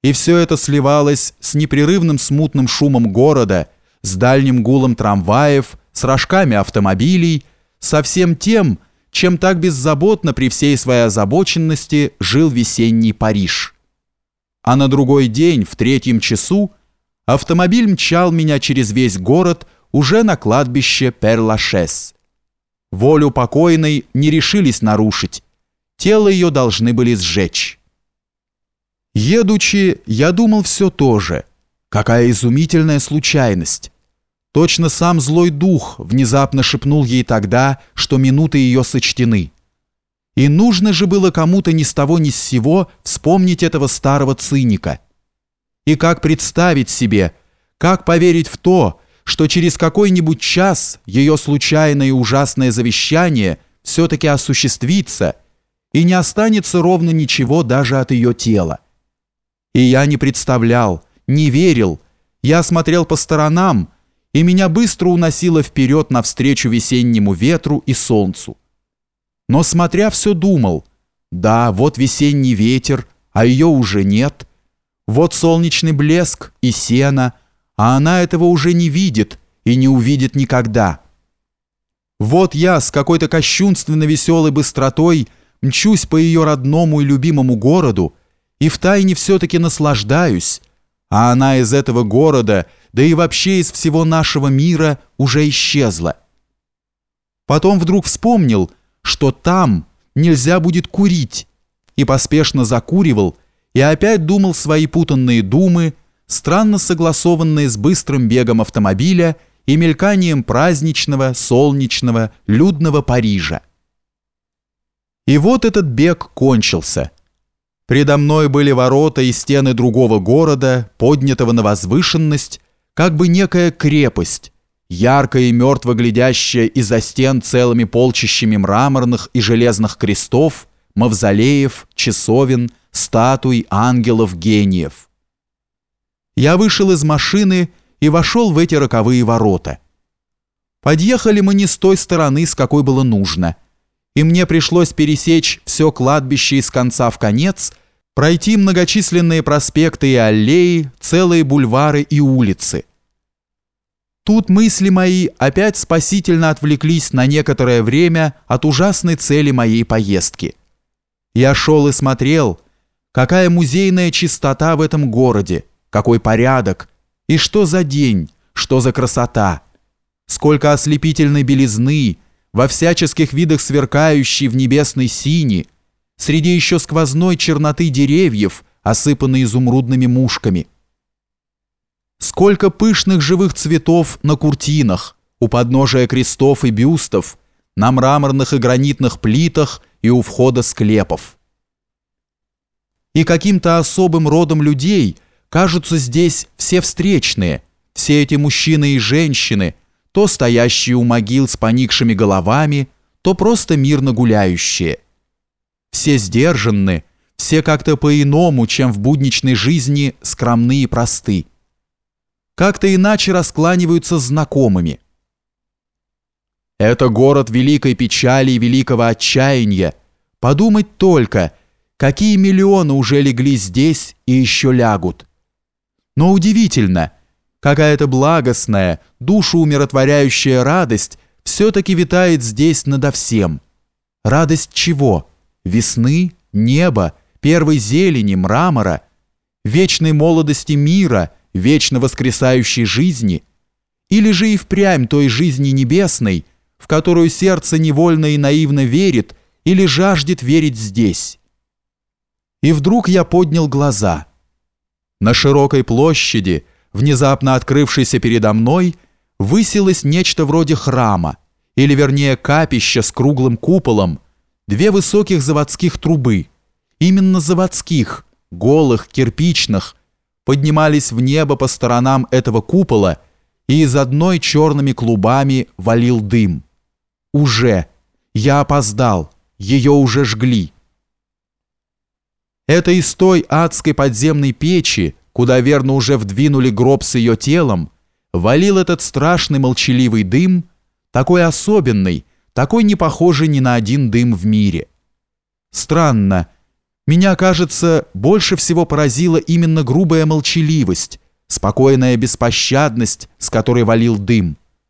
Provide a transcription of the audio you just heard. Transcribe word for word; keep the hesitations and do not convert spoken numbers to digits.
и все это сливалось с непрерывным смутным шумом города, с дальним гулом трамваев, с рожками автомобилей, со всем тем, чем так беззаботно при всей своей озабоченности жил весенний Париж. А на другой день, в третьем часу, автомобиль мчал меня через весь город уже на кладбище Пер-Лашез. Волю покойной не решились нарушить, тело ее должны были сжечь. Едучи, я думал все то же. Какая изумительная случайность. Точно сам злой дух внезапно шепнул ей тогда, что минуты ее сочтены. И нужно же было кому-то ни с того ни с сего вспомнить этого старого циника. И как представить себе, как поверить в то, что через какой-нибудь час ее случайное и ужасное завещание все-таки осуществится, и не останется ровно ничего даже от ее тела. И я не представлял, не верил, я смотрел по сторонам, и меня быстро уносило вперед навстречу весеннему ветру и солнцу. Но смотря все думал, да, вот весенний ветер, а ее уже нет, вот солнечный блеск и сено, а она этого уже не видит и не увидит никогда. Вот я с какой-то кощунственно веселой быстротой мчусь по ее родному и любимому городу, и втайне все-таки наслаждаюсь, а она из этого города, да и вообще из всего нашего мира уже исчезла. Потом вдруг вспомнил, что там нельзя будет курить, и поспешно закуривал, и опять думал свои путанные думы, странно согласованные с быстрым бегом автомобиля и мельканием праздничного, солнечного, людного Парижа. И вот этот бег кончился. Предо мной были ворота и стены другого города, поднятого на возвышенность, как бы некая крепость, яркая и мертво глядящая из-за стен целыми полчищами мраморных и железных крестов, мавзолеев, часовен, статуй, ангелов, гениев. Я вышел из машины и вошел в эти роковые ворота. Подъехали мы не с той стороны, с какой было нужно, и мне пришлось пересечь все кладбище из конца в конец, пройти многочисленные проспекты и аллеи, целые бульвары и улицы. Тут мысли мои опять спасительно отвлеклись на некоторое время от ужасной цели моей поездки. Я шел и смотрел, какая музейная чистота в этом городе, какой порядок, и что за день, что за красота, сколько ослепительной белизны, во всяческих видах сверкающей в небесной сини, среди еще сквозной черноты деревьев, осыпанной изумрудными мушками. Сколько пышных живых цветов на куртинах, у подножия крестов и бюстов, на мраморных и гранитных плитах и у входа склепов. И каким-то особым родом людей кажутся здесь все встречные, все эти мужчины и женщины, то стоящие у могил с поникшими головами, то просто мирно гуляющие. Все сдержанны, все как-то по-иному, чем в будничной жизни, скромны и просты. Как-то иначе раскланиваются с знакомыми. Это город великой печали и великого отчаяния. Подумать только, какие миллионы уже легли здесь и еще лягут. Но удивительно, какая-то благостная, душу умиротворяющая радость все-таки витает здесь надо всем. Радость чего? Весны, неба, первой зелени, мрамора, вечной молодости мира, вечно воскресающей жизни, или же и впрямь той жизни небесной, в которую сердце невольно и наивно верит или жаждет верить здесь. И вдруг я поднял глаза. На широкой площади, внезапно открывшейся передо мной, высилось нечто вроде храма, или вернее капища с круглым куполом, две высоких заводских трубы, именно заводских, голых, кирпичных, поднимались в небо по сторонам этого купола, и из одной черными клубами валил дым. Уже, я опоздал, ее уже жгли. Это из той адской подземной печи, куда верно уже вдвинули гроб с ее телом, валил этот страшный молчаливый дым, такой особенный, такой не похожий ни на один дым в мире. Странно, Меня, кажется, больше всего поразила именно грубая молчаливость, спокойная беспощадность, с которой валил дым.